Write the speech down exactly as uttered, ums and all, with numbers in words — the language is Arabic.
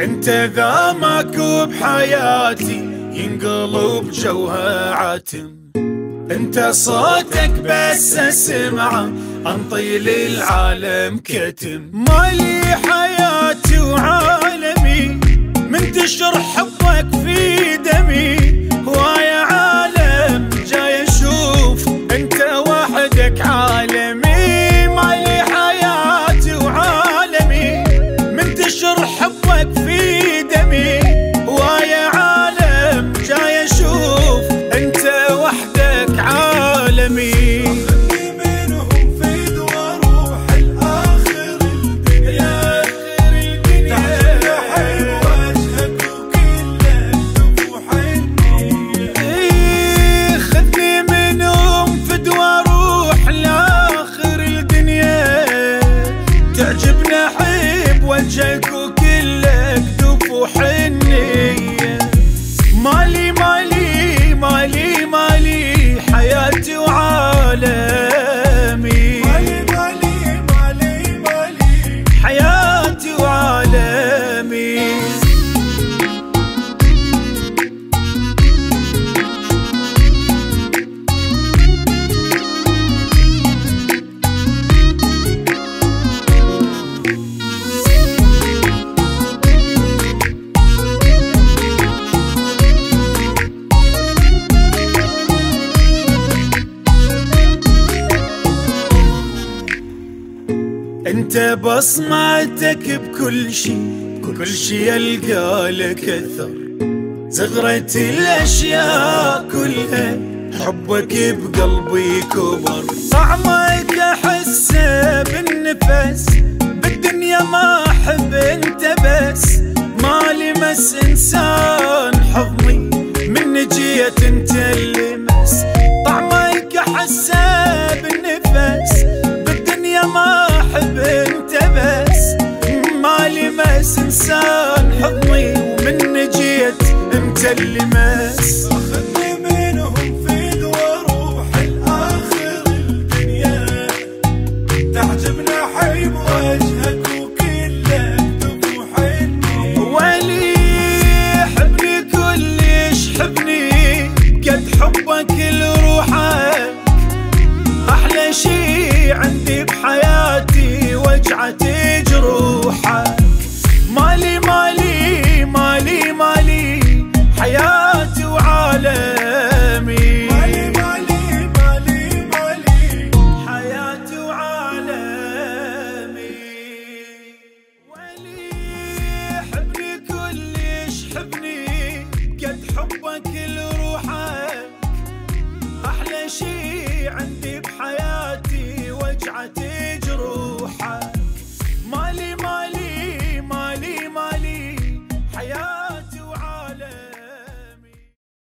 انت ذا ماكو بحياتي ينقلب جوها عاتم، انت صوتك بس اسمعه انطي للعالم كتم. مالي حياتي وعالمي منتشر حبك في دمي، هواية عالم جاي اشوف انت وحدك عالمي. مالي حياتي وعالمي منتشر حبك في دمي، هواية عالم جاي اشوف انت وحدك عالمي. تعجبنا حب وجهك وكلك دف وحنية. مالي مالي مالي مالي حياتي وعالمي، مالي مالي مالي مالي حياتي وعالمي. انت بصمتك بكل شي، كل شي يلقى لك اثر، زغرة الاشياء كلها حبك بقلبي كبر. طعمك احسه بالنفس، بالدنيا ما احب انت بس. مالي مس انسان حضني من جيت انت اللي مس. طعمك احسه بالنفس، بالدنيا ما احب انت بس. مالي مس انسان حضني ومن جيت انت اللي مس. اخذني منهم فيد واروح الاخر الدنيا، تعجبنا حيب وجهك وكلك دف وحني. ولي حبني كلش حبني قد حبك لروحك، احلى شي عندي بحياتي وجعتي جروحك. مالي مالي مالي مالي حياتي وعالمي، مالي مالي مالي مالي حياتي وعالمي. ولي حبني كلش حبني قد حبك لروحك، احلى شي عندي بحياتي وجعتي